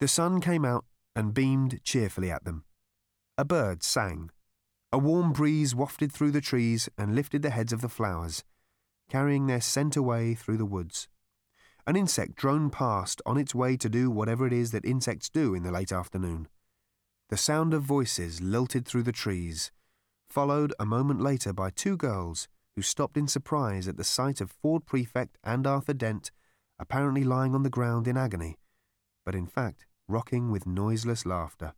The sun came out and beamed cheerfully at them. A bird sang. A warm breeze wafted through the trees and lifted the heads of the flowers, carrying their scent away through the woods. An insect droned past on its way to do whatever it is that insects do in the late afternoon. The sound of voices lilted through the trees, followed a moment later by two girls who stopped in surprise at the sight of Ford Prefect and Arthur Dent apparently lying on the ground in agony, but in fact rocking with noiseless laughter.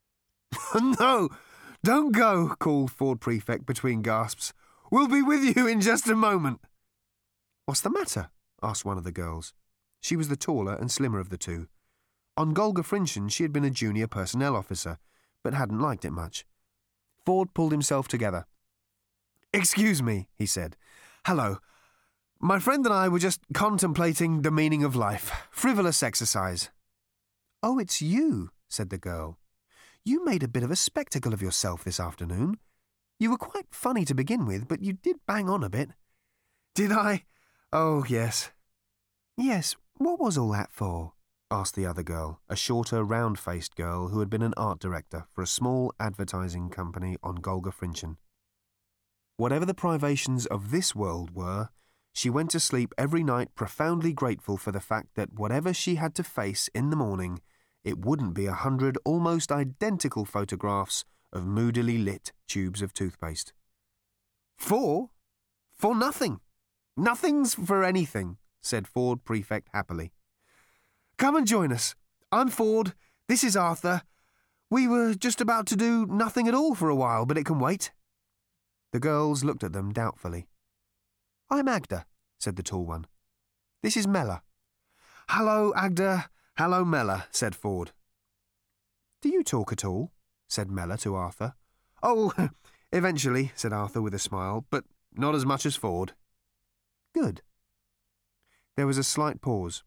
"No, don't go," called Ford Prefect between gasps. "We'll be with you in just a moment." "What's the matter?" asked one of the girls. She was the taller and slimmer of the two. On Golga Frinchin she had been a junior personnel officer, but hadn't liked it much. Ford pulled himself together. "Excuse me," he said. "Hello. My friend and I were just contemplating the meaning of life. Frivolous exercise." "Oh, it's you," said the girl. "You made a bit of a spectacle of yourself this afternoon. You were quite funny to begin with, but you did bang on a bit." "Did I? Oh, yes." "Yes, what was all that for?" asked the other girl, a shorter, round-faced girl who had been an art director for a small advertising company on Golga Frinchin. Whatever the privations of this world were, she went to sleep every night profoundly grateful for the fact that whatever she had to face in the morning, it wouldn't be 100 almost identical photographs of moodily lit tubes of toothpaste. "For nothing. Nothing's for anything," said Ford Prefect happily. "Come and join us. I'm Ford. This is Arthur. We were just about to do nothing at all for a while, but it can wait." The girls looked at them doubtfully. "I'm Agda," said the tall one. "This is Mella." "Hello, Agda. Hello, Mella," said Ford. "Do you talk at all?" said Mella to Arthur. "Oh, eventually," said Arthur with a smile, "but not as much as Ford." "Good." There was a slight pause.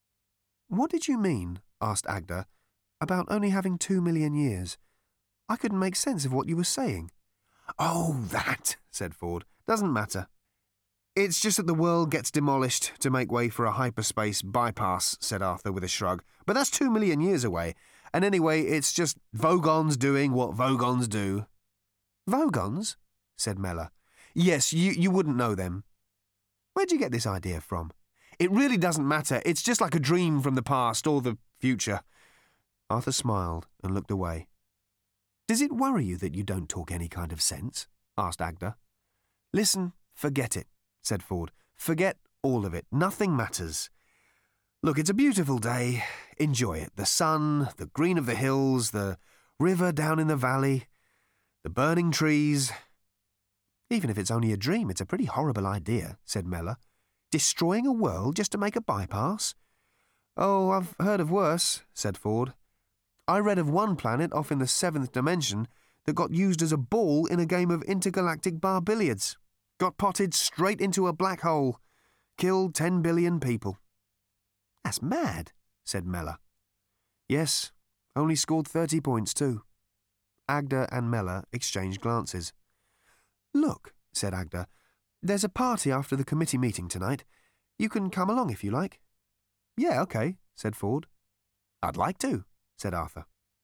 "What did you mean," asked Agda, "about only having 2 million years? I couldn't make sense of what you were saying." "Oh, that," said Ford, "doesn't matter. It's just that the world gets demolished to make way for a hyperspace bypass," said Arthur with a shrug. "But that's 2 million years away. And anyway, it's just Vogons doing what Vogons do." "Vogons?" said Mella. "Yes, you wouldn't know them." "Where'd you get this idea from?" "It really doesn't matter. It's just like a dream from the past or the future." Arthur smiled and looked away. "Does it worry you that you don't talk any kind of sense?" asked Agda. "Listen, forget it," said Ford. "Forget all of it. Nothing matters. Look, it's a beautiful day. Enjoy it. The sun, the green of the hills, the river down in the valley, the burning trees." "Even if it's only a dream, it's a pretty horrible idea," said Mella. "Destroying a world just to make a bypass?" "Oh, I've heard of worse," said Ford. "I read of one planet off in the 7th dimension that got used as a ball in a game of intergalactic bar billiards. Got potted straight into a black hole. Killed 10 billion people." "That's mad," said Mella. "Yes, only scored 30 points too." Agda and Mella exchanged glances. "Look," said Agda, "there's a party after the committee meeting tonight. You can come along if you like." "Yeah, OK," said Ford. "I'd like to," said Arthur.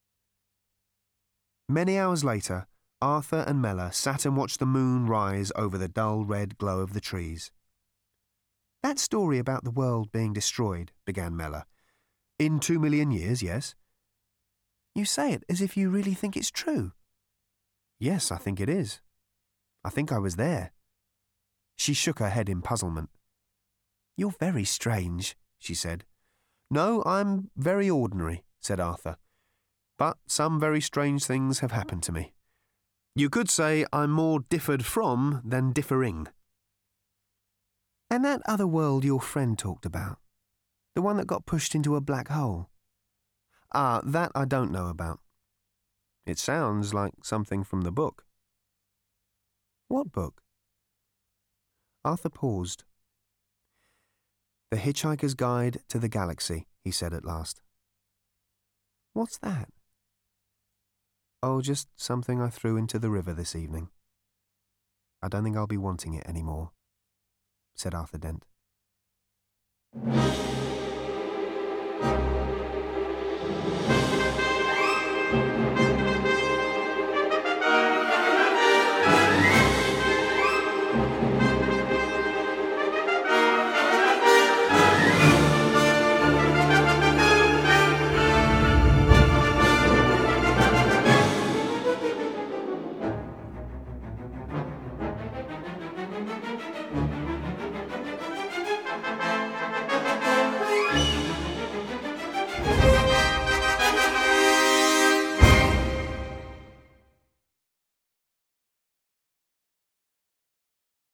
Many hours later, Arthur and Mella sat and watched the moon rise over the dull red glow of the trees. "That story about the world being destroyed," began Mella. "In 2 million years, yes." "You say it as if you really think it's true." "Yes, I think it is. I think I was there." She shook her head in puzzlement. "You're very strange," she said. "No, I'm very ordinary," said Arthur. "But some very strange things have happened to me. You could say I'm more differed from than differing." "And that other world your friend talked about? The one that got pushed into a black hole?" "Ah, that I don't know about. It sounds like something from the book." "What book?" Arthur paused. "The Hitchhiker's Guide to the Galaxy," he said at last. "What's that?" "Oh, just something I threw into the river this evening. I don't think I'll be wanting it anymore," said Arthur Dent.